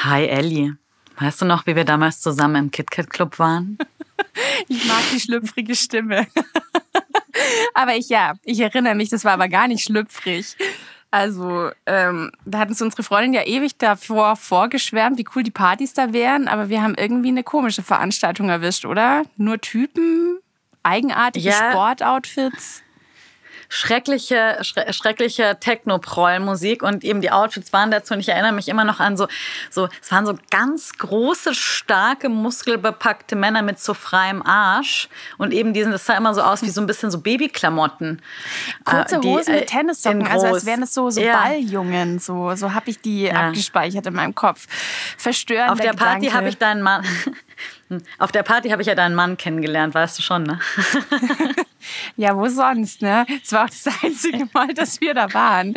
Hi Elli, weißt du noch, wie wir damals zusammen im KitKat-Club waren? Ich mag die schlüpfrige Stimme. Aber ich erinnere mich, das war aber gar nicht schlüpfrig. Also, da hat uns unsere Freundin ja ewig davor vorgeschwärmt, wie cool die Partys da wären. Aber wir haben irgendwie eine komische Veranstaltung erwischt, oder? Nur Typen, eigenartige Sportoutfits. Schreckliche Techno-Proll-Musik und eben die Outfits waren dazu. Und ich erinnere mich immer noch an es waren so ganz große, starke, muskelbepackte Männer mit so freiem Arsch. Und eben das sah immer so aus wie so ein bisschen so Babyklamotten. Kurze Hosen mit Tennissocken, also als wären es so Balljungen. So habe ich die abgespeichert in meinem Kopf. Verstörender Auf der Party Gedanke. habe ich deinen Mann... Auf der Party habe ich ja deinen Mann kennengelernt, weißt du schon, ne? Ja, wo sonst, ne? Es war auch das einzige Mal, dass wir da waren.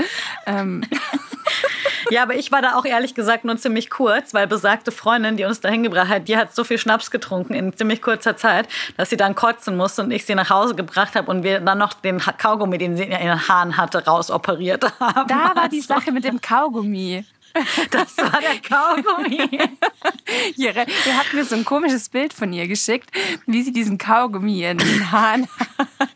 Ja, aber ich war da auch ehrlich gesagt nur ziemlich kurz, weil besagte Freundin, die uns da hingebracht hat, die hat so viel Schnaps getrunken in ziemlich kurzer Zeit, dass sie dann kotzen musste und ich sie nach Hause gebracht habe und wir dann noch den Kaugummi, den sie in den Haaren hatte, rausoperiert haben. Da war die Sache mit dem Kaugummi. Das war der Kaugummi. Ihr habt mir so ein komisches Bild von ihr geschickt, wie sie diesen Kaugummi in den Haaren hat.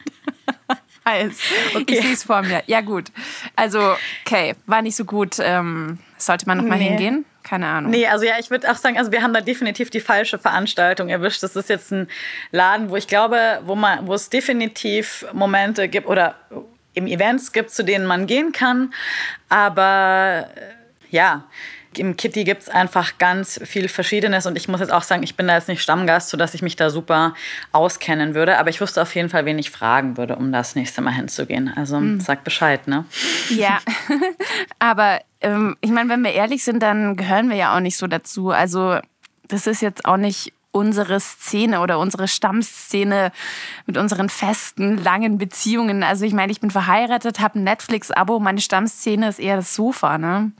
Okay. Ich sehe es vor mir. Ja gut, also okay, war nicht so gut. Sollte man noch mal hingehen? Keine Ahnung. Nee, also ja, ich würde auch sagen, also wir haben da definitiv die falsche Veranstaltung erwischt. Das ist jetzt ein Laden, wo ich glaube, wo es definitiv Momente gibt oder eben Events gibt, zu denen man gehen kann. Aber ja, im Kitty gibt es einfach ganz viel Verschiedenes und ich muss jetzt auch sagen, ich bin da jetzt nicht Stammgast, sodass ich mich da super auskennen würde, aber ich wusste auf jeden Fall, wen ich fragen würde, um das nächste Mal hinzugehen. Also sag Bescheid, ne? Ja, aber ich meine, wenn wir ehrlich sind, dann gehören wir ja auch nicht so dazu. Also das ist jetzt auch nicht unsere Szene oder unsere Stammszene mit unseren festen, langen Beziehungen. Also ich meine, ich bin verheiratet, habe ein Netflix-Abo, meine Stammszene ist eher das Sofa, ne?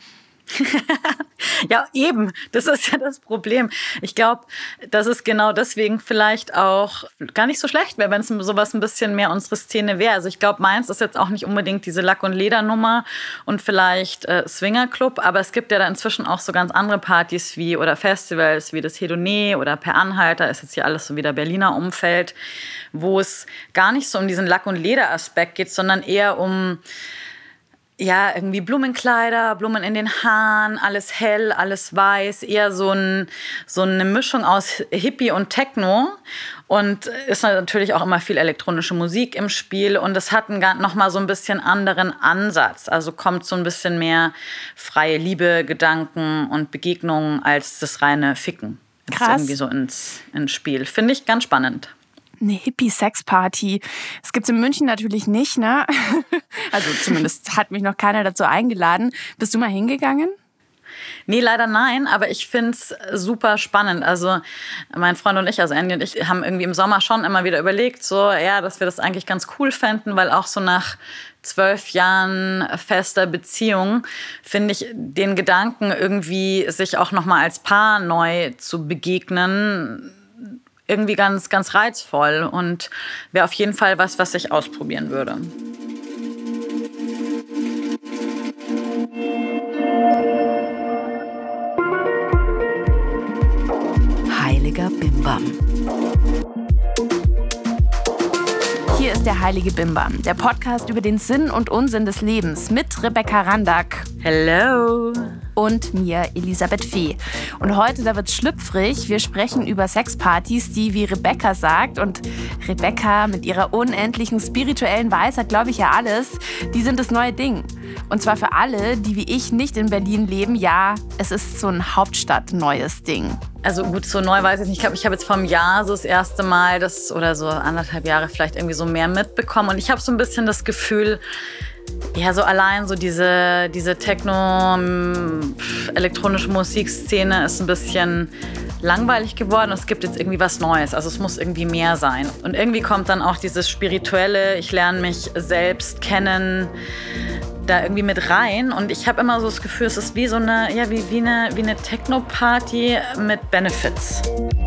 Ja, eben. Das ist ja das Problem. Ich glaube, dass es genau deswegen vielleicht auch gar nicht so schlecht wäre, wenn es sowas ein bisschen mehr unsere Szene wäre. Also ich glaube, meins ist jetzt auch nicht unbedingt diese Lack- und Ledernummer und vielleicht Swingerclub, aber es gibt ja da inzwischen auch so ganz andere Partys oder Festivals wie das Hedonee oder Per Anhalter, ist jetzt hier alles so wieder Berliner Umfeld, wo es gar nicht so um diesen Lack- und Lederaspekt geht, sondern eher um irgendwie Blumenkleider, Blumen in den Haaren, alles hell, alles weiß, eher so eine Mischung aus Hippie und Techno. Und ist natürlich auch immer viel elektronische Musik im Spiel. Und es hat noch mal so ein bisschen anderen Ansatz. Also kommt so ein bisschen mehr freie Liebe, Gedanken und Begegnungen als das reine Ficken. Krass. Ist irgendwie so ins Spiel. Finde ich ganz spannend. Eine Hippie-Sex-Party. Das gibt's in München natürlich nicht, ne? Also zumindest hat mich noch keiner dazu eingeladen. Bist du mal hingegangen? Nee, leider nein, aber ich find's super spannend. Also mein Freund und ich, also Andy und ich, haben irgendwie im Sommer schon immer wieder überlegt, dass wir das eigentlich ganz cool fänden, weil auch so nach 12 Jahren fester Beziehung finde ich den Gedanken irgendwie, sich auch noch mal als Paar neu zu begegnen, irgendwie ganz, ganz reizvoll und wäre auf jeden Fall was ich ausprobieren würde. Heiliger Bimbam. Hier ist der Heilige Bimbam, der Podcast über den Sinn und Unsinn des Lebens mit Rebecca Randack. Hello. Und mir, Elisabeth Fee. Und heute, da wird's schlüpfrig. Wir sprechen über Sexpartys, die, wie Rebecca sagt, und Rebecca mit ihrer unendlichen spirituellen Weisheit, glaube ich ja alles, die sind das neue Ding. Und zwar für alle, die wie ich nicht in Berlin leben, ja, es ist so ein Hauptstadt-neues Ding. Also gut, so neu weiß ich nicht. Ich glaube, ich habe jetzt vor einem Jahr so das erste Mal oder so 1,5 Jahre vielleicht irgendwie so mehr mitbekommen. Und ich habe so ein bisschen das Gefühl, ja, so allein so diese Techno, elektronische Musikszene ist ein bisschen langweilig geworden. Es gibt jetzt irgendwie was Neues. Also es muss irgendwie mehr sein. Und irgendwie kommt dann auch dieses Spirituelle, ich lerne mich selbst kennen, da irgendwie mit rein. Und ich habe immer so das Gefühl, es ist wie so wie eine Techno-Party mit Benefits.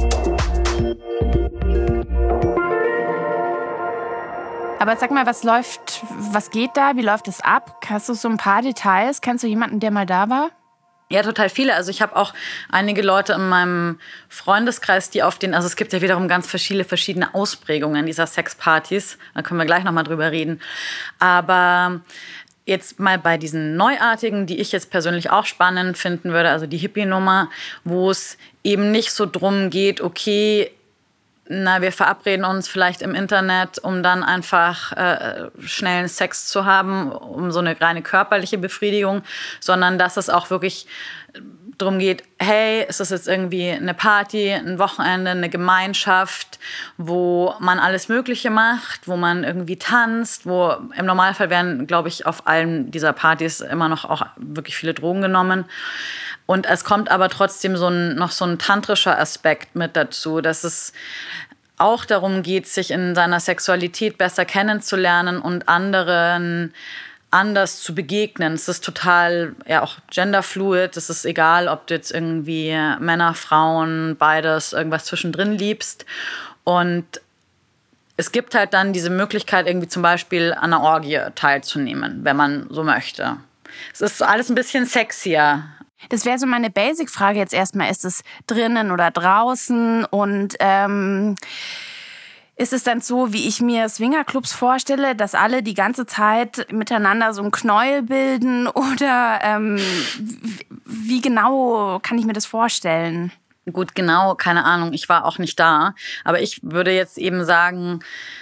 Aber sag mal, was geht da? Wie läuft es ab? Hast du so ein paar Details? Kennst du jemanden, der mal da war? Ja, total viele. Also ich habe auch einige Leute in meinem Freundeskreis, die also es gibt ja wiederum ganz verschiedene Ausprägungen dieser Sexpartys. Da können wir gleich nochmal drüber reden. Aber jetzt mal bei diesen Neuartigen, die ich jetzt persönlich auch spannend finden würde, also die Hippie-Nummer, wo es eben nicht so drum geht, okay, wir verabreden uns vielleicht im Internet, um dann einfach schnellen Sex zu haben, um so eine reine körperliche Befriedigung, sondern dass es auch wirklich darum geht, hey, es ist jetzt irgendwie eine Party, ein Wochenende, eine Gemeinschaft, wo man alles Mögliche macht, wo man irgendwie tanzt, wo im Normalfall werden, glaube ich, auf allen dieser Partys immer noch auch wirklich viele Drogen genommen. Und es kommt aber trotzdem noch so ein tantrischer Aspekt mit dazu, dass es auch darum geht, sich in seiner Sexualität besser kennenzulernen und anderen anders zu begegnen. Es ist total, ja, auch genderfluid. Es ist egal, ob du jetzt irgendwie Männer, Frauen, beides, irgendwas zwischendrin liebst. Und es gibt halt dann diese Möglichkeit, irgendwie zum Beispiel an einer Orgie teilzunehmen, wenn man so möchte. Es ist alles ein bisschen sexier. Das wäre so meine Basic-Frage jetzt erstmal. Ist es drinnen oder draußen? Und ist es dann so, wie ich mir Swingerclubs vorstelle, dass alle die ganze Zeit miteinander so ein Knäuel bilden? Oder wie genau kann ich mir das vorstellen? Gut, genau, keine Ahnung. Ich war auch nicht da. Aber ich würde jetzt eben sagen,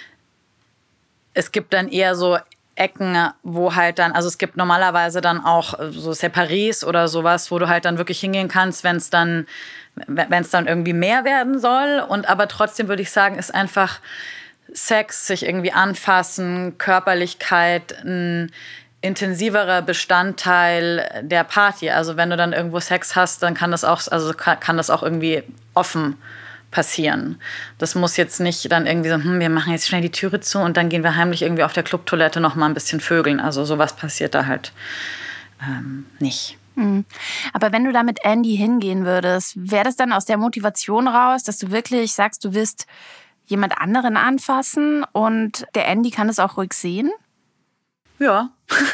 es gibt dann eher so Ecken, wo halt dann, also es gibt normalerweise dann auch so Separés oder sowas, wo du halt dann wirklich hingehen kannst, wenn es dann irgendwie mehr werden soll. Und aber trotzdem würde ich sagen, ist einfach Sex, sich irgendwie anfassen, Körperlichkeit, ein intensiverer Bestandteil der Party. Also wenn du dann irgendwo Sex hast, dann kann das auch irgendwie offen passieren. Das muss jetzt nicht dann irgendwie so, wir machen jetzt schnell die Türe zu und dann gehen wir heimlich irgendwie auf der Clubtoilette noch mal ein bisschen vögeln. Also sowas passiert da halt nicht. Aber wenn du da mit Andy hingehen würdest, wäre das dann aus der Motivation raus, dass du wirklich sagst, du willst jemand anderen anfassen und der Andy kann es auch ruhig sehen? Ja.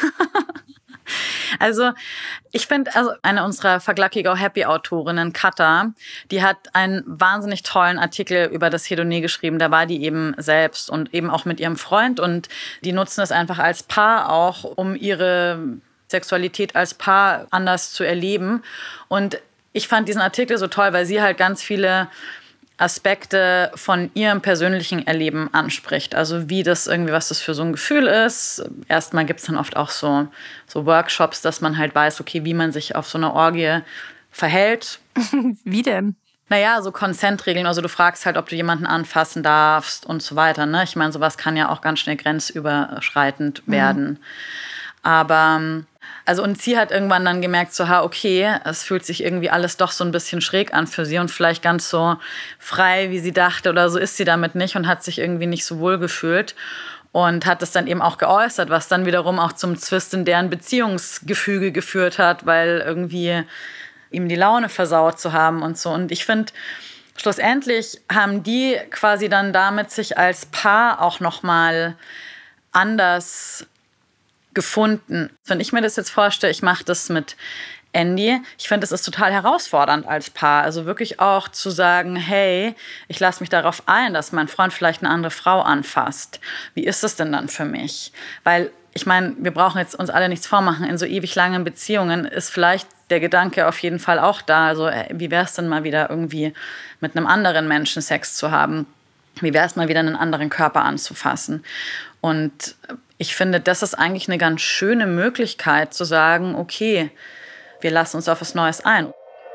Also ich finde, eine unserer Verglucky Go Happy Autorinnen, Katha, die hat einen wahnsinnig tollen Artikel über das Hedonie geschrieben. Da war die eben selbst und eben auch mit ihrem Freund und die nutzen es einfach als Paar auch, um ihre Sexualität als Paar anders zu erleben. Und ich fand diesen Artikel so toll, weil sie halt ganz viele Aspekte von ihrem persönlichen Erleben anspricht. Also wie das irgendwie, was das für so ein Gefühl ist. Erstmal gibt es dann oft auch so Workshops, dass man halt weiß, okay, wie man sich auf so einer Orgie verhält. Wie denn? Naja, so Consent-Regeln. Also du fragst halt, ob du jemanden anfassen darfst und so weiter. Ne? Ich meine, sowas kann ja auch ganz schnell grenzüberschreitend werden. Aber und sie hat irgendwann dann gemerkt, so, okay, es fühlt sich irgendwie alles doch so ein bisschen schräg an für sie und vielleicht ganz so frei, wie sie dachte oder so ist sie damit nicht und hat sich irgendwie nicht so wohl gefühlt und hat es dann eben auch geäußert, was dann wiederum auch zum Zwist in deren Beziehungsgefüge geführt hat, weil irgendwie ihm die Laune versaut zu haben und so. Und ich finde, schlussendlich haben die quasi dann damit sich als Paar auch noch mal anders gefunden. Wenn ich mir das jetzt vorstelle, ich mache das mit Andy, ich finde, es ist total herausfordernd als Paar. Also wirklich auch zu sagen, hey, ich lasse mich darauf ein, dass mein Freund vielleicht eine andere Frau anfasst. Wie ist das denn dann für mich? Weil ich meine, wir brauchen jetzt uns alle nichts vormachen. In so ewig langen Beziehungen ist vielleicht der Gedanke auf jeden Fall auch da. Also wie wäre es denn mal wieder irgendwie mit einem anderen Menschen Sex zu haben? Wie wäre es mal wieder einen anderen Körper anzufassen? Und ich finde, das ist eigentlich eine ganz schöne Möglichkeit zu sagen, okay, wir lassen uns auf was Neues ein.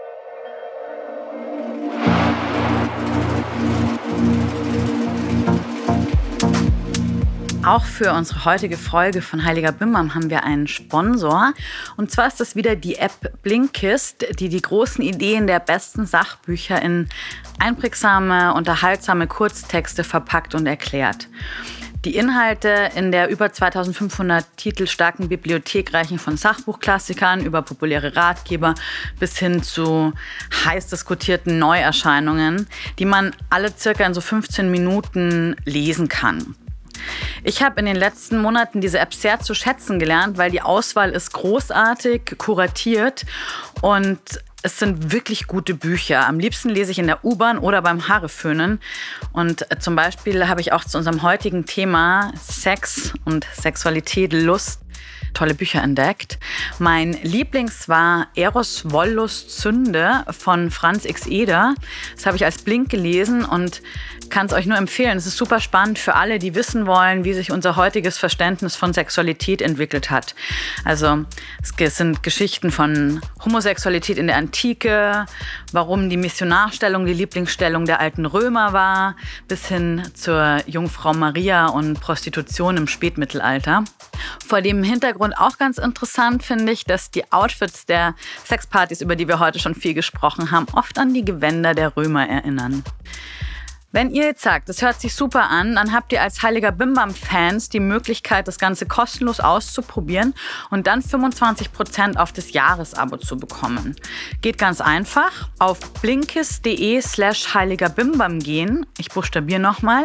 Auch für unsere heutige Folge von Heiliger Bimbam haben wir einen Sponsor. Und zwar ist das wieder die App Blinkist, die die großen Ideen der besten Sachbücher in einprägsame, unterhaltsame Kurztexte verpackt und erklärt. Die Inhalte in der über 2500 Titel starken Bibliothek reichen von Sachbuchklassikern über populäre Ratgeber bis hin zu heiß diskutierten Neuerscheinungen, die man alle circa in so 15 Minuten lesen kann. Ich habe in den letzten Monaten diese App sehr zu schätzen gelernt, weil die Auswahl ist großartig kuratiert und es sind wirklich gute Bücher. Am liebsten lese ich in der U-Bahn oder beim Haareföhnen. Und zum Beispiel habe ich auch zu unserem heutigen Thema Sex und Sexualität, Lust, tolle Bücher entdeckt. Mein Lieblings war Eros, Wollust, Sünde von Franz X. Eder. Das habe ich als Blink gelesen und kann es euch nur empfehlen. Es ist super spannend für alle, die wissen wollen, wie sich unser heutiges Verständnis von Sexualität entwickelt hat. Also es sind Geschichten von Homosexualität in der Antike, warum die Missionarstellung die Lieblingsstellung der alten Römer war, bis hin zur Jungfrau Maria und Prostitution im Spätmittelalter. Vor dem Hintergrund auch ganz interessant finde ich, dass die Outfits der Sexpartys, über die wir heute schon viel gesprochen haben, oft an die Gewänder der Römer erinnern. Wenn ihr jetzt sagt, das hört sich super an, dann habt ihr als Heiliger Bimbam-Fans die Möglichkeit, das Ganze kostenlos auszuprobieren und dann 25% auf das Jahresabo zu bekommen. Geht ganz einfach. Auf blinkist.de/heiligerbimbam gehen. Ich buchstabiere nochmal.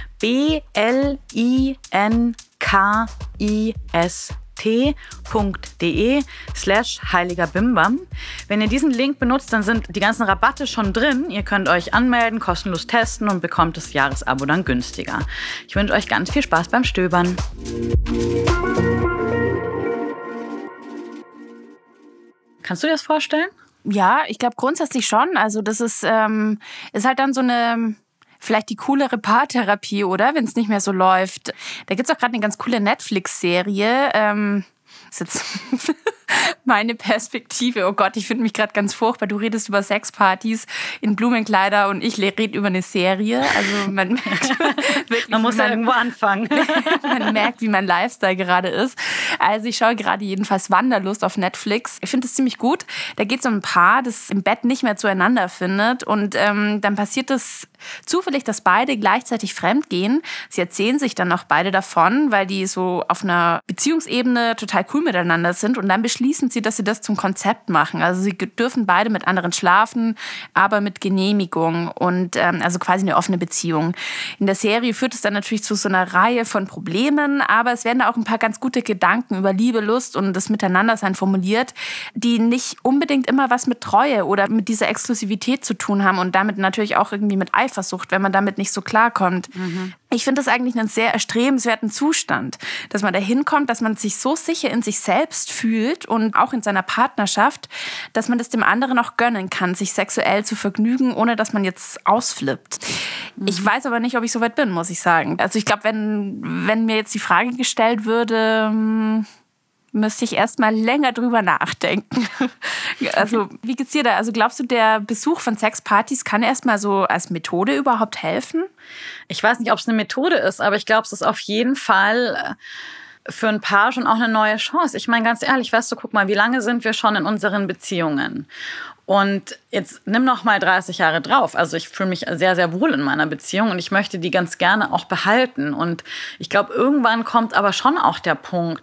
blinkist.de/heiligerbimbam. Wenn ihr diesen Link benutzt, dann sind die ganzen Rabatte schon drin. Ihr könnt euch anmelden, kostenlos testen und bekommt das Jahresabo dann günstiger. Ich wünsche euch ganz viel Spaß beim Stöbern. Kannst du dir das vorstellen? Ja, ich glaube grundsätzlich schon. Also das ist halt dann so eine... Vielleicht die coolere Paartherapie, oder? Wenn es nicht mehr so läuft. Da gibt's auch gerade eine ganz coole Netflix-Serie. Ist jetzt meine Perspektive. Oh Gott, ich finde mich gerade ganz furchtbar. Du redest über Sexpartys in Blumenkleider und ich rede über eine Serie. Also man merkt wirklich, man muss ja irgendwo anfangen. Man merkt, wie mein Lifestyle gerade ist. Also ich schaue gerade jedenfalls Wanderlust auf Netflix. Ich finde es ziemlich gut. Da geht es um ein Paar, das im Bett nicht mehr zueinander findet. Und dann passiert es zufällig, dass beide gleichzeitig fremdgehen. Sie erzählen sich dann auch beide davon, weil die so auf einer Beziehungsebene total cool miteinander sind. Und dann beschließen sie, dass sie das zum Konzept machen. Also sie dürfen beide mit anderen schlafen, aber mit Genehmigung und also quasi eine offene Beziehung. In der Serie führt es dann natürlich zu so einer Reihe von Problemen, aber es werden da auch ein paar ganz gute Gedanken über Liebe, Lust und das Miteinandersein formuliert, die nicht unbedingt immer was mit Treue oder mit dieser Exklusivität zu tun haben und damit natürlich auch irgendwie mit Eifersucht, wenn man damit nicht so klarkommt. Mhm. Ich finde das eigentlich einen sehr erstrebenswerten Zustand, dass man da hinkommt, dass man sich so sicher in sich selbst fühlt und auch in seiner Partnerschaft, dass man das dem anderen auch gönnen kann, sich sexuell zu vergnügen, ohne dass man jetzt ausflippt. Mhm. Ich weiß aber nicht, ob ich so weit bin, muss ich sagen. Also ich glaube, wenn mir jetzt die Frage gestellt würde, müsste ich erst mal länger drüber nachdenken. Also, wie geht's dir da? Also, glaubst du, der Besuch von Sexpartys kann erst mal so als Methode überhaupt helfen? Ich weiß nicht, ob es eine Methode ist, aber ich glaube, es ist auf jeden Fall für ein Paar schon auch eine neue Chance. Ich meine, ganz ehrlich, weißt du, guck mal, wie lange sind wir schon in unseren Beziehungen? Und jetzt nimm noch mal 30 Jahre drauf. Also ich fühle mich sehr, sehr wohl in meiner Beziehung und ich möchte die ganz gerne auch behalten. Und ich glaube, irgendwann kommt aber schon auch der Punkt,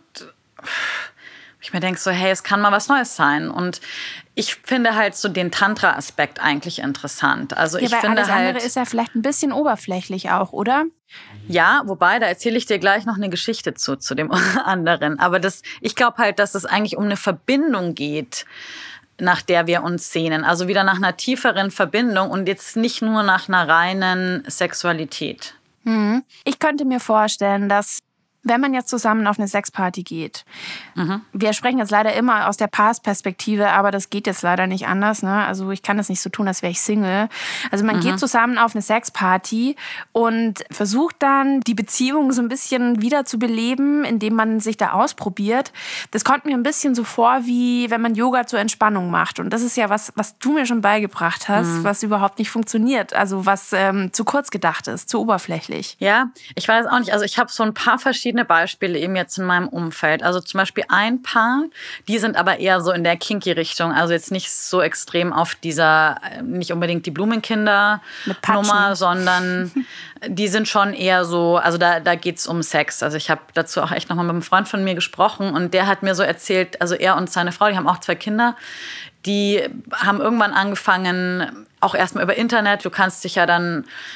ich mir denke so, hey, es kann mal was Neues sein. Und ich finde halt so den Tantra-Aspekt eigentlich interessant. Also ja, ich finde alles halt, andere ist ja vielleicht ein bisschen oberflächlich auch, oder? Ja, wobei, da erzähle ich dir gleich noch eine Geschichte zu dem anderen. Aber ich glaube halt, dass es eigentlich um eine Verbindung geht, nach der wir uns sehnen. Also wieder nach einer tieferen Verbindung und jetzt nicht nur nach einer reinen Sexualität. Ich könnte mir vorstellen, dass wenn man jetzt zusammen auf eine Sexparty geht, wir sprechen jetzt leider immer aus der Paarsperspektive, aber das geht jetzt leider nicht anders. Ne? Also ich kann das nicht so tun, als wäre ich Single. Also man geht zusammen auf eine Sexparty und versucht dann, die Beziehung so ein bisschen wieder zu beleben, indem man sich da ausprobiert. Das kommt mir ein bisschen so vor, wie wenn man Yoga zur Entspannung macht. Und das ist ja was du mir schon beigebracht hast, was überhaupt nicht funktioniert. Also was zu kurz gedacht ist, zu oberflächlich. Ja, ich weiß auch nicht. Also ich habe so ein paar verschiedene Beispiele eben jetzt in meinem Umfeld. Also zum Beispiel ein Paar, die sind aber eher so in der Kinky-Richtung. Also jetzt nicht so extrem auf dieser, nicht unbedingt die Blumenkinder-Nummer, sondern die sind schon eher so, also da geht's um Sex. Also ich habe dazu auch echt nochmal mit einem Freund von mir gesprochen und der hat mir so erzählt, also er und seine Frau, die haben auch 2 Kinder, die haben irgendwann angefangen, auch erstmal über Internet, du kannst dich ja dann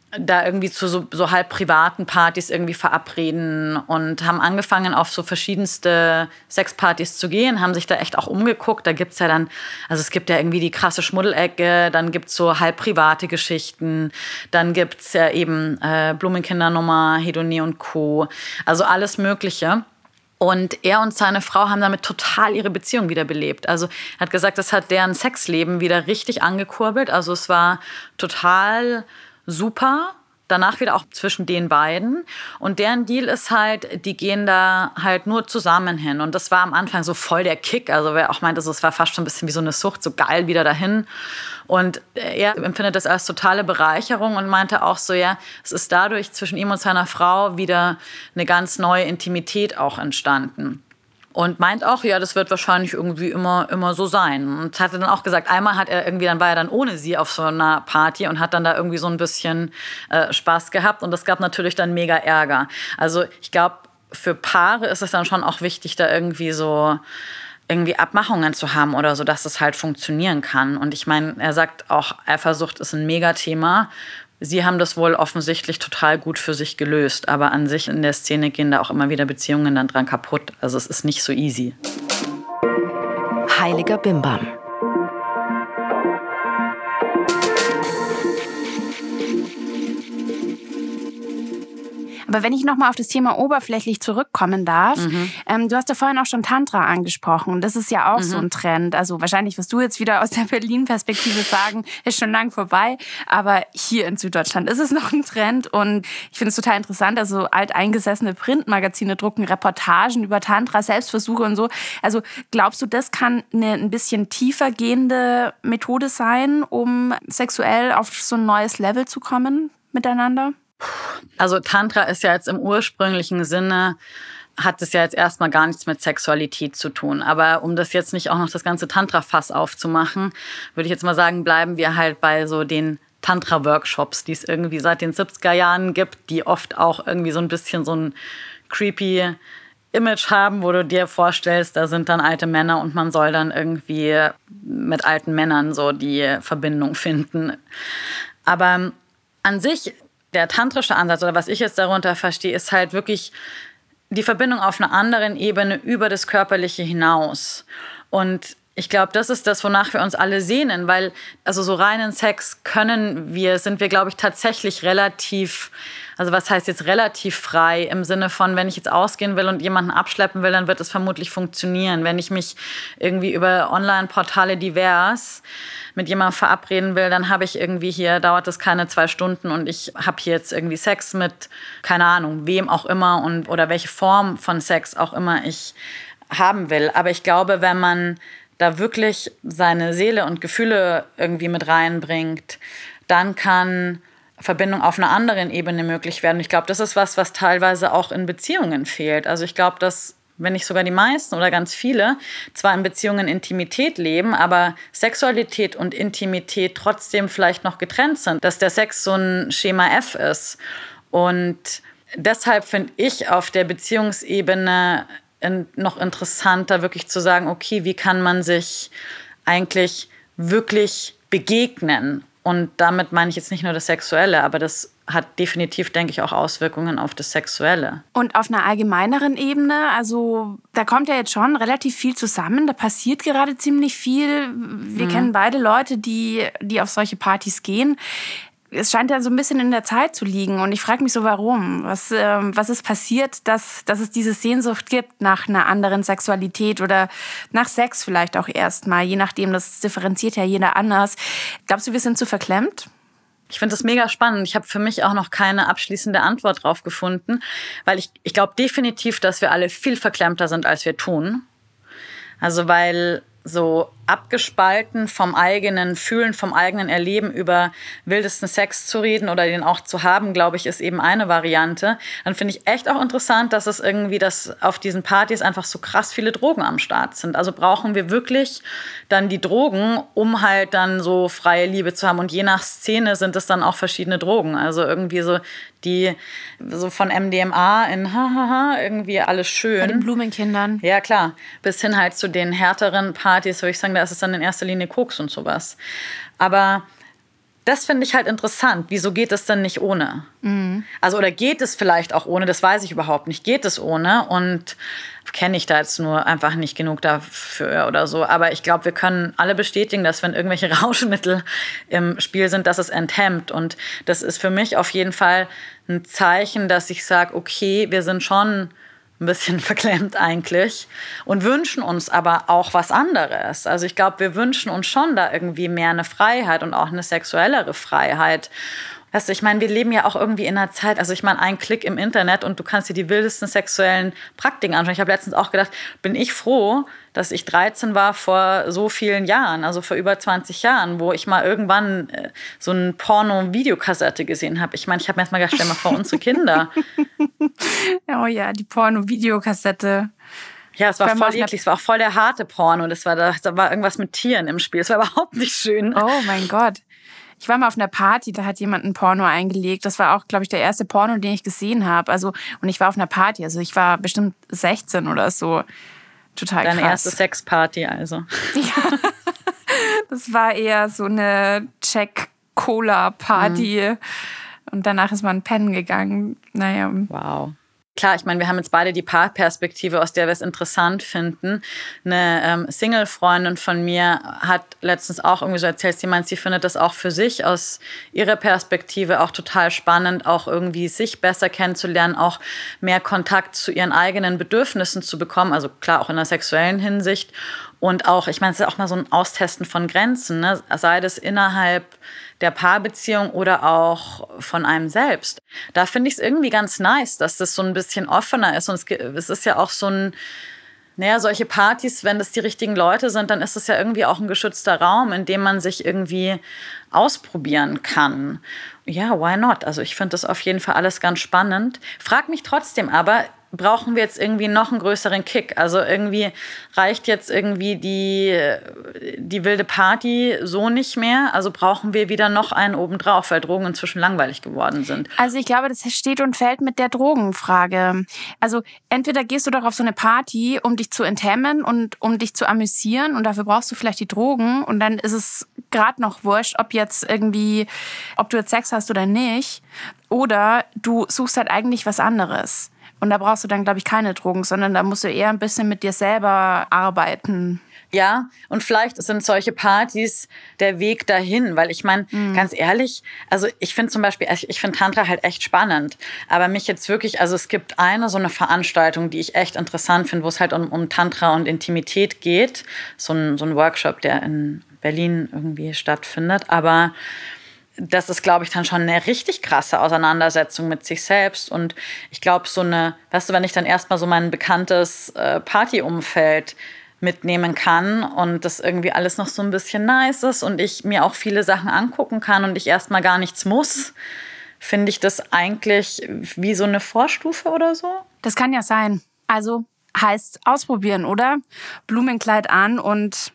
da irgendwie zu so halb privaten Partys irgendwie verabreden und haben angefangen, auf so verschiedenste Sexpartys zu gehen, haben sich da echt auch umgeguckt. Da gibt's ja dann, also es gibt ja irgendwie die krasse Schmuddelecke, dann gibt's so halb private Geschichten, dann gibt's ja eben Blumenkindernummer, Hedonie und Co., also alles Mögliche. Und er und seine Frau haben damit total ihre Beziehung wiederbelebt. Also er hat gesagt, das hat deren Sexleben wieder richtig angekurbelt. Also es war total super. Danach wieder auch zwischen den beiden. Und deren Deal ist halt, die gehen da halt nur zusammen hin. Und das war am Anfang so voll der Kick. Also wer auch meinte, es war fast schon ein bisschen wie so eine Sucht, so geil wieder dahin. Und er empfindet das als totale Bereicherung und meinte auch so, ja, es ist dadurch zwischen ihm und seiner Frau wieder eine ganz neue Intimität auch entstanden. Und meint auch, ja, das wird wahrscheinlich irgendwie immer so sein. Und hatte dann auch gesagt, einmal war er dann ohne sie auf so einer Party und hat dann da irgendwie so ein bisschen Spaß gehabt. Und das gab natürlich dann mega Ärger. Also ich glaube, für Paare ist es dann schon auch wichtig, da irgendwie Abmachungen zu haben oder so, dass es halt funktionieren kann. Und ich meine, er sagt auch, Eifersucht ist ein Megathema. Sie haben das wohl offensichtlich total gut für sich gelöst. Aber an sich in der Szene gehen da auch immer wieder Beziehungen dann dran kaputt. Also es ist nicht so easy. Heiliger Bimbam. Aber wenn ich nochmal auf das Thema oberflächlich zurückkommen darf, du hast ja vorhin auch schon Tantra angesprochen. Das ist ja auch so ein Trend. Also wahrscheinlich wirst du jetzt wieder aus der Berlin-Perspektive sagen, ist schon lang vorbei. Aber hier in Süddeutschland ist es noch ein Trend. Und ich finde es total interessant. Also alteingesessene Printmagazine drucken Reportagen über Tantra, Selbstversuche und so. Also glaubst du, das kann eine ein bisschen tiefer gehende Methode sein, um sexuell auf so ein neues Level zu kommen miteinander? Also Tantra ist ja jetzt im ursprünglichen Sinne, hat es ja jetzt erstmal gar nichts mit Sexualität zu tun. Aber um das jetzt nicht auch noch das ganze Tantra-Fass aufzumachen, würde ich jetzt mal sagen, bleiben wir halt bei so den Tantra-Workshops, die es irgendwie seit den 70er Jahren gibt, die oft auch irgendwie so ein bisschen so ein creepy Image haben, wo du dir vorstellst, da sind dann alte Männer und man soll dann irgendwie mit alten Männern so die Verbindung finden. Aber an sich, der tantrische Ansatz oder was ich jetzt darunter verstehe, ist halt wirklich die Verbindung auf einer anderen Ebene über das Körperliche hinaus. Und ich glaube, das ist das, wonach wir uns alle sehnen, weil also so reinen Sex sind wir, glaube ich, tatsächlich relativ, also was heißt jetzt relativ frei im Sinne von, wenn ich jetzt ausgehen will und jemanden abschleppen will, dann wird es vermutlich funktionieren. Wenn ich mich irgendwie über Online-Portale divers mit jemandem verabreden will, dann dauert das keine 2 Stunden und ich habe hier jetzt irgendwie Sex mit, keine Ahnung, wem auch immer oder welche Form von Sex auch immer ich haben will. Aber ich glaube, wenn man da wirklich seine Seele und Gefühle irgendwie mit reinbringt, dann kann Verbindung auf einer anderen Ebene möglich werden. Ich glaube, das ist was teilweise auch in Beziehungen fehlt. Also ich glaube, dass, wenn nicht sogar die meisten oder ganz viele, zwar in Beziehungen Intimität leben, aber Sexualität und Intimität trotzdem vielleicht noch getrennt sind. Dass der Sex so ein Schema F ist. Und deshalb finde ich auf der Beziehungsebene noch interessanter, wirklich zu sagen, okay, wie kann man sich eigentlich wirklich begegnen? Und damit meine ich jetzt nicht nur das Sexuelle, aber das hat definitiv, denke ich, auch Auswirkungen auf das Sexuelle. Und auf einer allgemeineren Ebene, also da kommt ja jetzt schon relativ viel zusammen, da passiert gerade ziemlich viel. Wir kennen beide Leute, die auf solche Partys gehen. Es scheint ja so ein bisschen in der Zeit zu liegen und ich frage mich so, warum? Was ist passiert, dass es diese Sehnsucht gibt nach einer anderen Sexualität oder nach Sex vielleicht auch erstmal, je nachdem, das differenziert ja jeder anders. Glaubst du, wir sind zu verklemmt? Ich finde das mega spannend. Ich habe für mich auch noch keine abschließende Antwort drauf gefunden, weil ich glaube definitiv, dass wir alle viel verklemmter sind, als wir tun. Also weil so abgespalten vom eigenen Fühlen, vom eigenen Erleben über wildesten Sex zu reden oder den auch zu haben, glaube ich, ist eben eine Variante. Dann finde ich echt auch interessant, dass es irgendwie, dass auf diesen Partys einfach so krass viele Drogen am Start sind. Also brauchen wir wirklich dann die Drogen, um halt dann so freie Liebe zu haben. Und je nach Szene sind es dann auch verschiedene Drogen. Also irgendwie so die, so von MDMA in irgendwie alles schön. Bei den Blumenkindern. Ja, klar. Bis hin halt zu den härteren Partys, würde ich sagen, da ist es dann in erster Linie Koks und sowas. Aber das finde ich halt interessant. Wieso geht es denn nicht ohne? Also, oder geht es vielleicht auch ohne? Das weiß ich überhaupt nicht. Geht es ohne? Und kenne ich da jetzt nur einfach nicht genug dafür oder so. Aber ich glaube, wir können alle bestätigen, dass wenn irgendwelche Rauschmittel im Spiel sind, dass es enthemmt. Und das ist für mich auf jeden Fall ein Zeichen, dass ich sage, okay, wir sind schon ein bisschen verklemmt eigentlich und wünschen uns aber auch was anderes. Also ich glaube, wir wünschen uns schon da irgendwie mehr eine Freiheit und auch eine sexuellere Freiheit. Weißt du, ich meine, wir leben ja auch irgendwie in einer Zeit, also ich meine, ein Klick im Internet und du kannst dir die wildesten sexuellen Praktiken anschauen. Ich habe letztens auch gedacht, bin ich froh, dass ich 13 war vor so vielen Jahren, also vor über 20 Jahren, wo ich mal irgendwann so eine Porno-Videokassette gesehen habe. Ich meine, ich habe mir jetzt mal gedacht, stell mal vor, unsere Kinder. Oh ja, die Porno-Videokassette. Ja, es war voll eklig, es war auch voll der harte Porno. Da war irgendwas mit Tieren im Spiel. Es war überhaupt nicht schön. Oh mein Gott. Ich war mal auf einer Party, da hat jemand ein Porno eingelegt. Das war auch, glaube ich, der erste Porno, den ich gesehen habe. Also, und ich war auf einer Party, also ich war bestimmt 16 oder so. Total krass. Deine erste Sexparty also. Ja, das war eher so eine Jack-Cola-Party. Und danach ist man pennen gegangen. Naja. Wow. Klar, ich meine, wir haben jetzt beide die Paarperspektive, aus der wir es interessant finden. Eine Single-Freundin von mir hat letztens auch irgendwie so erzählt, sie meint, sie findet das auch für sich aus ihrer Perspektive auch total spannend, auch irgendwie sich besser kennenzulernen, auch mehr Kontakt zu ihren eigenen Bedürfnissen zu bekommen, also klar auch in der sexuellen Hinsicht. Und auch, ich meine, es ist auch mal so ein Austesten von Grenzen, ne? Sei das innerhalb der Paarbeziehung oder auch von einem selbst. Da finde ich es irgendwie ganz nice, dass das so ein bisschen offener ist. Und es ist ja auch so ein, naja, solche Partys, wenn das die richtigen Leute sind, dann ist es ja irgendwie auch ein geschützter Raum, in dem man sich irgendwie ausprobieren kann. Ja, why not? Also ich finde das auf jeden Fall alles ganz spannend. Frag mich trotzdem aber, brauchen wir jetzt irgendwie noch einen größeren Kick? Also irgendwie reicht jetzt irgendwie die wilde Party so nicht mehr? Also brauchen wir wieder noch einen obendrauf, weil Drogen inzwischen langweilig geworden sind? Also ich glaube, das steht und fällt mit der Drogenfrage. Also entweder gehst du doch auf so eine Party, um dich zu enthemmen und um dich zu amüsieren und dafür brauchst du vielleicht die Drogen und dann ist es gerade noch wurscht, ob du jetzt Sex hast oder nicht. Oder du suchst halt eigentlich was anderes. Und da brauchst du dann, glaube ich, keine Drogen, sondern da musst du eher ein bisschen mit dir selber arbeiten. Ja, und vielleicht sind solche Partys der Weg dahin, weil ich meine, ganz ehrlich, also ich finde zum Beispiel, ich finde Tantra halt echt spannend, aber mich jetzt wirklich, also es gibt so eine Veranstaltung, die ich echt interessant finde, wo es halt um Tantra und Intimität geht, so ein Workshop, der in Berlin irgendwie stattfindet, aber das ist, glaube ich, dann schon eine richtig krasse Auseinandersetzung mit sich selbst. Und ich glaube, weißt du, wenn ich dann erstmal so mein bekanntes Partyumfeld mitnehmen kann und das irgendwie alles noch so ein bisschen nice ist und ich mir auch viele Sachen angucken kann und ich erstmal gar nichts muss, finde ich das eigentlich wie so eine Vorstufe oder so. Das kann ja sein. Also heißt ausprobieren, oder? Blumenkleid an und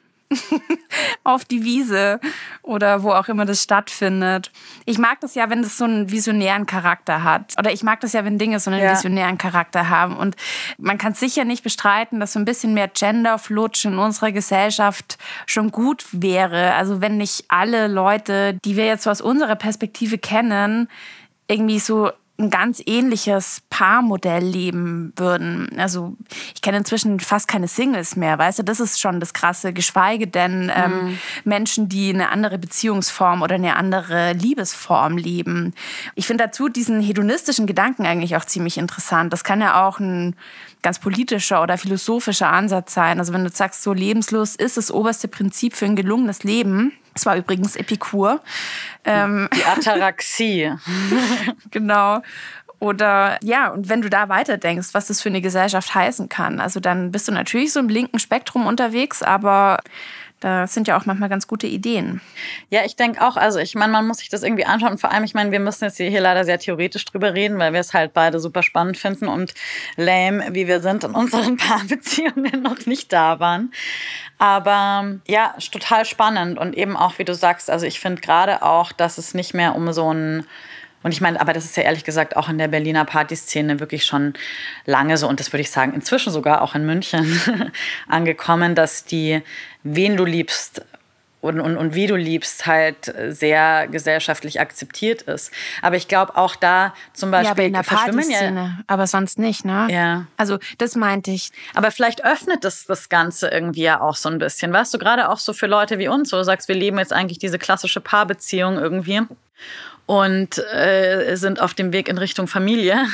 auf die Wiese oder wo auch immer das stattfindet. Ich mag das ja, wenn das so einen visionären Charakter hat. Oder ich mag das ja, wenn Dinge so einen visionären Charakter haben. Und man kann sicher nicht bestreiten, dass so ein bisschen mehr Genderflutsch in unserer Gesellschaft schon gut wäre. Also wenn nicht alle Leute, die wir jetzt so aus unserer Perspektive kennen, irgendwie so ein ganz ähnliches Paarmodell leben würden. Also ich kenne inzwischen fast keine Singles mehr, weißt du, das ist schon das Krasse, geschweige denn Menschen, die eine andere Beziehungsform oder eine andere Liebesform leben. Ich finde dazu diesen hedonistischen Gedanken eigentlich auch ziemlich interessant. Das kann ja auch ein ganz politischer oder philosophischer Ansatz sein. Also wenn du sagst, so Lebenslust ist das oberste Prinzip für ein gelungenes Leben. Das war übrigens Epikur. Die Ataraxie. Genau. Oder ja, und wenn du da weiterdenkst, was das für eine Gesellschaft heißen kann, also dann bist du natürlich so im linken Spektrum unterwegs, aber da sind ja auch manchmal ganz gute Ideen. Ja, ich denke auch, also ich meine, man muss sich das irgendwie anschauen. Und vor allem, ich meine, wir müssen jetzt hier leider sehr theoretisch drüber reden, weil wir es halt beide super spannend finden und lame, wie wir sind, in unseren Paarbeziehungen noch nicht da waren. Aber ja, total spannend und eben auch, wie du sagst, also ich finde gerade auch, dass es nicht mehr um so ein und ich meine, aber das ist ja ehrlich gesagt auch in der Berliner Partyszene wirklich schon lange so und das würde ich sagen, inzwischen sogar auch in München angekommen, dass wen du liebst und wie du liebst, halt sehr gesellschaftlich akzeptiert ist. Aber ich glaube auch da zum Beispiel... Ja, aber in der verschwimmen Partyszene, aber sonst nicht, ne? Ja. Also das meinte ich. Aber vielleicht öffnet das Ganze irgendwie ja auch so ein bisschen. Weißt du, gerade auch so für Leute wie uns, wo du sagst, wir leben jetzt eigentlich diese klassische Paarbeziehung irgendwie und sind auf dem Weg in Richtung Familie,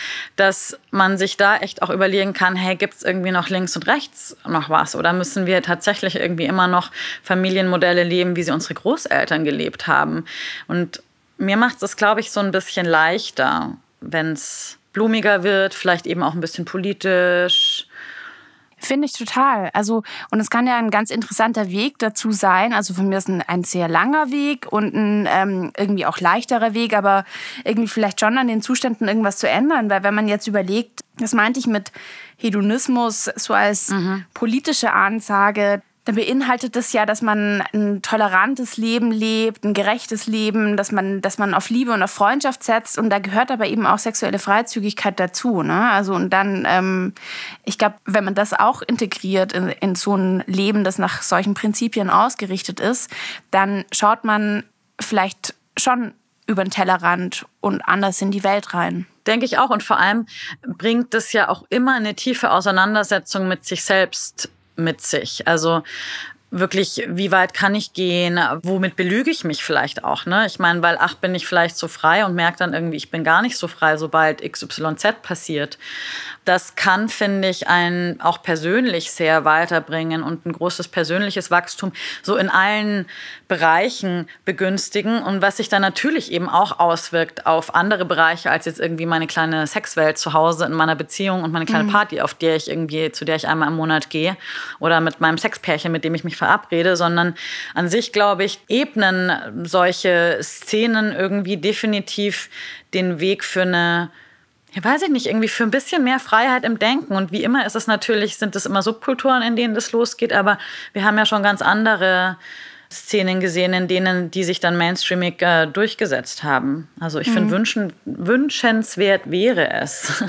dass man sich da echt auch überlegen kann, hey, gibt es irgendwie noch links und rechts noch was? Oder müssen wir tatsächlich irgendwie immer noch Familienmodelle leben, wie sie unsere Großeltern gelebt haben? Und mir macht es, glaube ich, so ein bisschen leichter, wenn es blumiger wird, vielleicht eben auch ein bisschen politisch. Finde ich total. Also, und es kann ja ein ganz interessanter Weg dazu sein. Also von mir ist ein sehr langer Weg und ein irgendwie auch leichterer Weg, aber irgendwie vielleicht schon an den Zuständen irgendwas zu ändern. Weil wenn man jetzt überlegt, das meinte ich mit Hedonismus so als politische Ansage, dann beinhaltet das ja, dass man ein tolerantes Leben lebt, ein gerechtes Leben, dass man auf Liebe und auf Freundschaft setzt. Und da gehört aber eben auch sexuelle Freizügigkeit dazu. Ne? Also und dann, ich glaube, wenn man das auch integriert in so ein Leben, das nach solchen Prinzipien ausgerichtet ist, dann schaut man vielleicht schon über den Tellerrand und anders in die Welt rein. Denke ich auch. Und vor allem bringt das ja auch immer eine tiefe Auseinandersetzung mit sich selbst mit sich. Also wirklich, wie weit kann ich gehen? Womit belüge ich mich vielleicht auch? Ne? Ich meine, weil bin ich vielleicht so frei und merke dann irgendwie, ich bin gar nicht so frei, sobald XYZ passiert. Das kann, finde ich, einen auch persönlich sehr weiterbringen und ein großes persönliches Wachstum so in allen Bereichen begünstigen. Und was sich dann natürlich eben auch auswirkt auf andere Bereiche als jetzt irgendwie meine kleine Sexwelt zu Hause in meiner Beziehung und meine kleine Party, zu der ich einmal im Monat gehe oder mit meinem Sexpärchen, mit dem ich mich verabrede, sondern an sich, glaube ich, ebnen solche Szenen irgendwie definitiv den Weg für eine, ja, weiß ich nicht, irgendwie für ein bisschen mehr Freiheit im Denken. Und wie immer sind es immer Subkulturen, in denen das losgeht, aber wir haben ja schon ganz andere Szenen gesehen, in denen die sich dann mainstreamig durchgesetzt haben. Also ich finde, wünschenswert wäre es.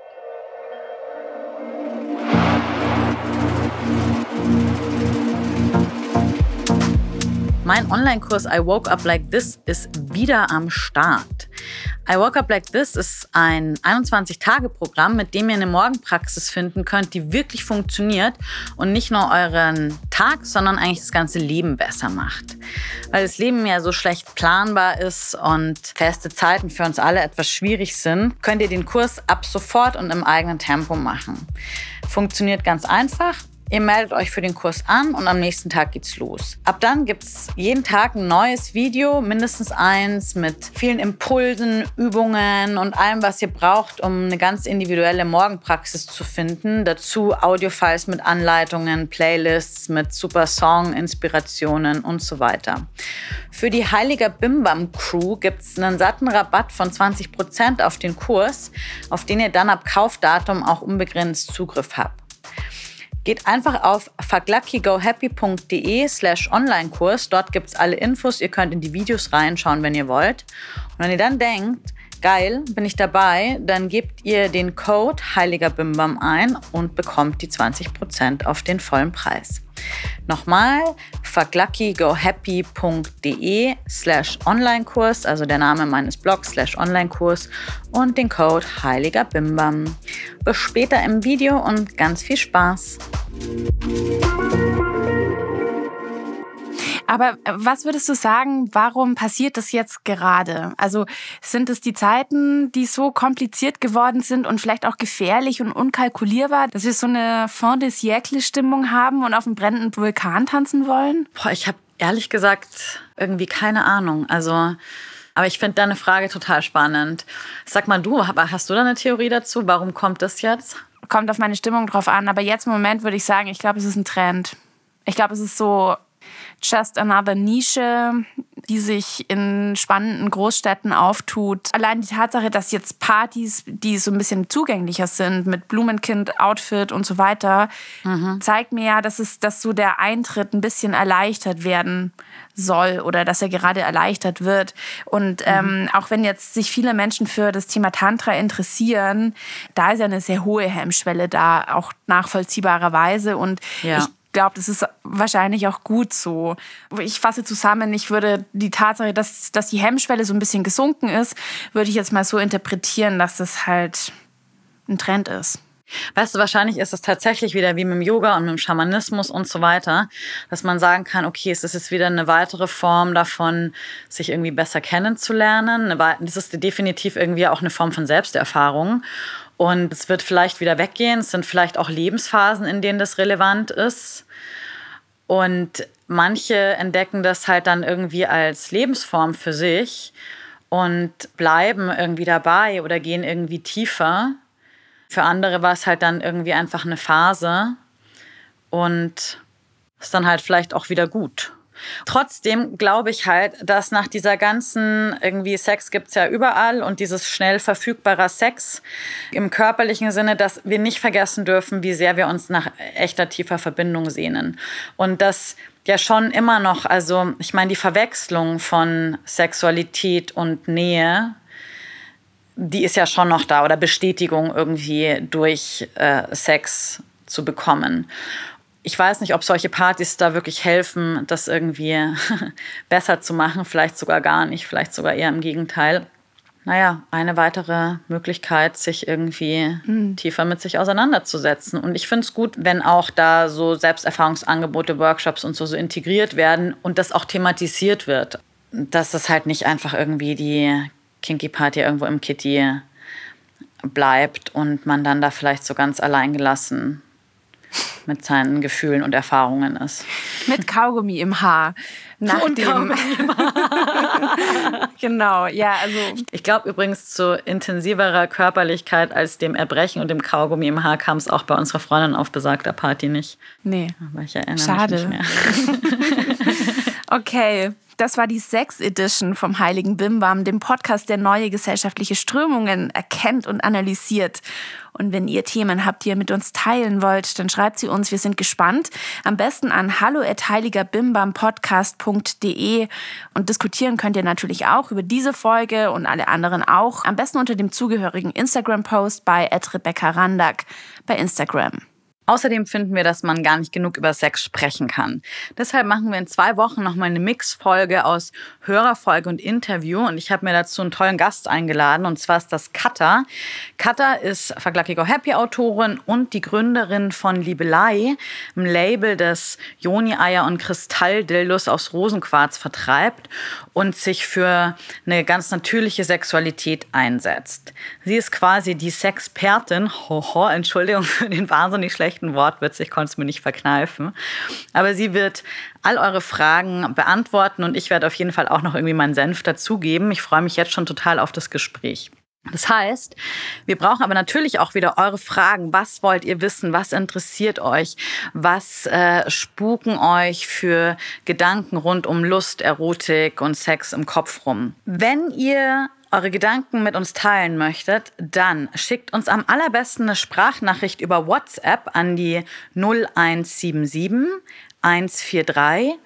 Mein Online-Kurs I Woke Up Like This ist wieder am Start. I Woke Up Like This ist ein 21-Tage-Programm, mit dem ihr eine Morgenpraxis finden könnt, die wirklich funktioniert und nicht nur euren Tag, sondern eigentlich das ganze Leben besser macht. Weil das Leben ja so schlecht planbar ist und feste Zeiten für uns alle etwas schwierig sind, könnt ihr den Kurs ab sofort und im eigenen Tempo machen. Funktioniert ganz einfach. Ihr meldet euch für den Kurs an und am nächsten Tag geht's los. Ab dann gibt's jeden Tag ein neues Video, mindestens eins, mit vielen Impulsen, Übungen und allem, was ihr braucht, um eine ganz individuelle Morgenpraxis zu finden. Dazu Audiofiles mit Anleitungen, Playlists mit super Song-Inspirationen und so weiter. Für die Heiliger Bimbam Crew gibt's einen satten Rabatt von 20% auf den Kurs, auf den ihr dann ab Kaufdatum auch unbegrenzt Zugriff habt. Geht einfach auf fuckluckygohappy.de/Onlinekurs. Dort gibt's alle Infos. Ihr könnt in die Videos reinschauen, wenn ihr wollt. Und wenn ihr dann denkt, geil, bin ich dabei, dann gebt ihr den Code Heiliger Bimbam ein und bekommt die 20% auf den vollen Preis. Nochmal, fuckluckygohappy.de/Onlinekurs, also der Name meines Blogs /Onlinekurs und den Code Heiliger Bimbam. Bis später im Video und ganz viel Spaß. Aber was würdest du sagen, warum passiert das jetzt gerade? Also sind es die Zeiten, die so kompliziert geworden sind und vielleicht auch gefährlich und unkalkulierbar, dass wir so eine Fin de siècle-Stimmung haben und auf einem brennenden Vulkan tanzen wollen? Ich habe ehrlich gesagt irgendwie keine Ahnung. Aber ich finde deine Frage total spannend. Sag mal hast du da eine Theorie dazu? Warum kommt das jetzt? Kommt auf meine Stimmung drauf an. Aber jetzt im Moment würde ich sagen, ich glaube, es ist ein Trend. Ich glaube, es ist so just another Nische, die sich in spannenden Großstädten auftut. Allein die Tatsache, dass jetzt Partys, die so ein bisschen zugänglicher sind, mit Blumenkind-Outfit und so weiter, zeigt mir ja, dass so der Eintritt ein bisschen erleichtert werden soll oder dass er gerade erleichtert wird. Und auch wenn jetzt sich viele Menschen für das Thema Tantra interessieren, da ist ja eine sehr hohe Hemmschwelle da, auch nachvollziehbarerweise. Und glaube, das ist wahrscheinlich auch gut so. Ich fasse zusammen, ich würde die Tatsache, dass die Hemmschwelle so ein bisschen gesunken ist, würde ich jetzt mal so interpretieren, dass das halt ein Trend ist. Weißt du, wahrscheinlich ist es tatsächlich wieder wie mit dem Yoga und mit dem Schamanismus und so weiter, dass man sagen kann, okay, es ist jetzt wieder eine weitere Form davon, sich irgendwie besser kennenzulernen. Das ist definitiv irgendwie auch eine Form von Selbsterfahrung. Und es wird vielleicht wieder weggehen. Es sind vielleicht auch Lebensphasen, in denen das relevant ist. Und manche entdecken das halt dann irgendwie als Lebensform für sich und bleiben irgendwie dabei oder gehen irgendwie tiefer. Für andere war es halt dann irgendwie einfach eine Phase und ist dann halt vielleicht auch wieder gut. Trotzdem glaube ich halt, dass nach dieser ganzen irgendwie Sex gibt's ja überall und dieses schnell verfügbarer Sex im körperlichen Sinne, dass wir nicht vergessen dürfen, wie sehr wir uns nach echter tiefer Verbindung sehnen. Und das ja schon immer noch, also ich meine, die Verwechslung von Sexualität und Nähe, die ist ja schon noch da oder Bestätigung irgendwie durch Sex zu bekommen. Ich weiß nicht, ob solche Partys da wirklich helfen, das irgendwie besser zu machen. Vielleicht sogar gar nicht, vielleicht sogar eher im Gegenteil. Naja, eine weitere Möglichkeit, sich irgendwie tiefer mit sich auseinanderzusetzen. Und ich finde es gut, wenn auch da so Selbsterfahrungsangebote, Workshops und so integriert werden und das auch thematisiert wird. Dass das halt nicht einfach irgendwie die Kinky Party irgendwo im Kitty bleibt und man dann da vielleicht so ganz alleingelassen mit seinen Gefühlen und Erfahrungen ist. Mit Kaugummi im Haar. Kaugummi im Haar. Genau, ja, also. Ich glaube übrigens, zu intensiverer Körperlichkeit als dem Erbrechen und dem Kaugummi im Haar kam es auch bei unserer Freundin auf besagter Party nicht. Nee. Aber ich erinnere mich nicht mehr. Okay. Das war die Sex Edition vom Heiligen Bimbam, dem Podcast, der neue gesellschaftliche Strömungen erkennt und analysiert. Und wenn ihr Themen habt, die ihr mit uns teilen wollt, dann schreibt sie uns. Wir sind gespannt. Am besten an hallo@heiligerbimbampodcast.de. Und diskutieren könnt ihr natürlich auch über diese Folge und alle anderen auch. Am besten unter dem zugehörigen Instagram-Post bei @RebeccaRandack bei Instagram. Außerdem finden wir, dass man gar nicht genug über Sex sprechen kann. Deshalb machen wir in 2 Wochen nochmal eine Mixfolge aus Hörerfolge und Interview. Und ich habe mir dazu einen tollen Gast eingeladen. Und zwar ist das Katha. Katha ist Verglag Go Happy Autorin und die Gründerin von Liebelei, einem Label, das Joni-Eier und Kristalldildos aus Rosenquarz vertreibt und sich für eine ganz natürliche Sexualität einsetzt. Sie ist quasi die Sexpertin. Entschuldigung für den wahnsinnig schlechten Wortwitz, ich konnte es mir nicht verkneifen. Aber sie wird all eure Fragen beantworten und ich werde auf jeden Fall auch noch irgendwie meinen Senf dazugeben. Ich freue mich jetzt schon total auf das Gespräch. Das heißt, wir brauchen aber natürlich auch wieder eure Fragen. Was wollt ihr wissen? Was interessiert euch? Was spuken euch für Gedanken rund um Lust, Erotik und Sex im Kopf rum? Wenn ihr eure Gedanken mit uns teilen möchtet, dann schickt uns am allerbesten eine Sprachnachricht über WhatsApp an die 0177 143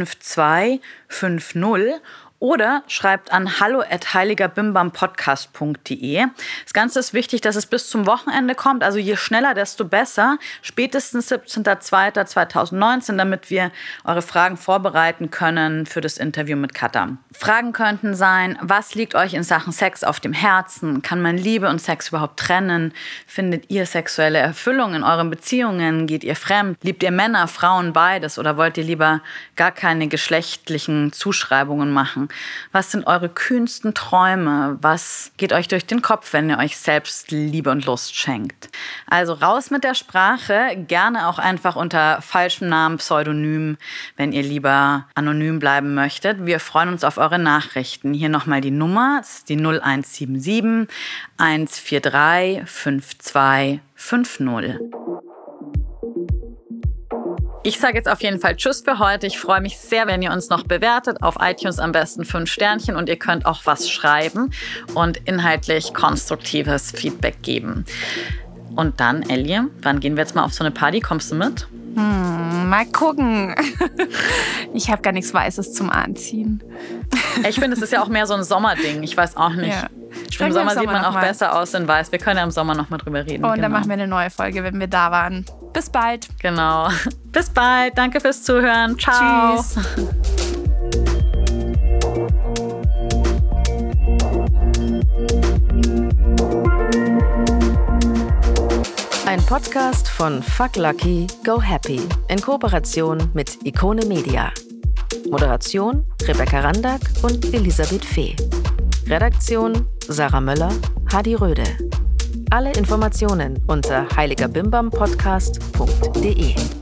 5250 oder schreibt an hallo@heiligerbimbampodcast.de. Das Ganze ist wichtig, dass es bis zum Wochenende kommt. Also je schneller, desto besser. Spätestens 17.02.2019, damit wir eure Fragen vorbereiten können für das Interview mit Katha. Fragen könnten sein, was liegt euch in Sachen Sex auf dem Herzen? Kann man Liebe und Sex überhaupt trennen? Findet ihr sexuelle Erfüllung in euren Beziehungen? Geht ihr fremd? Liebt ihr Männer, Frauen, beides? Oder wollt ihr lieber gar keine geschlechtlichen Zuschreibungen machen? Was sind eure kühnsten Träume? Was geht euch durch den Kopf, wenn ihr euch selbst Liebe und Lust schenkt? Also raus mit der Sprache, gerne auch einfach unter falschem Namen, Pseudonym, wenn ihr lieber anonym bleiben möchtet. Wir freuen uns auf eure Nachrichten. Hier nochmal die Nummer, das ist die 0177 143 5250. Ich sage jetzt auf jeden Fall Tschüss für heute. Ich freue mich sehr, wenn ihr uns noch bewertet. Auf iTunes am besten 5 Sternchen und ihr könnt auch was schreiben und inhaltlich konstruktives Feedback geben. Und dann, Ellie, wann gehen wir jetzt mal auf so eine Party? Kommst du mit? Mal gucken. Ich habe gar nichts Weißes zum Anziehen. Ich finde, es ist ja auch mehr so ein Sommerding. Ich weiß auch nicht. Ja. Im Sommer sieht man auch besser aus in Weiß. Wir können ja im Sommer noch mal drüber reden. Und dann machen wir eine neue Folge, wenn wir da waren. Bis bald. Genau. Bis bald. Danke fürs Zuhören. Ciao. Tschüss. Ein Podcast von Fuck Lucky, Go Happy in Kooperation mit Ikone Media. Moderation Rebecca Randack und Elisabeth Fee. Redaktion Sarah Möller, Hadi Röde. Alle Informationen unter heiligerbimbampodcast.de.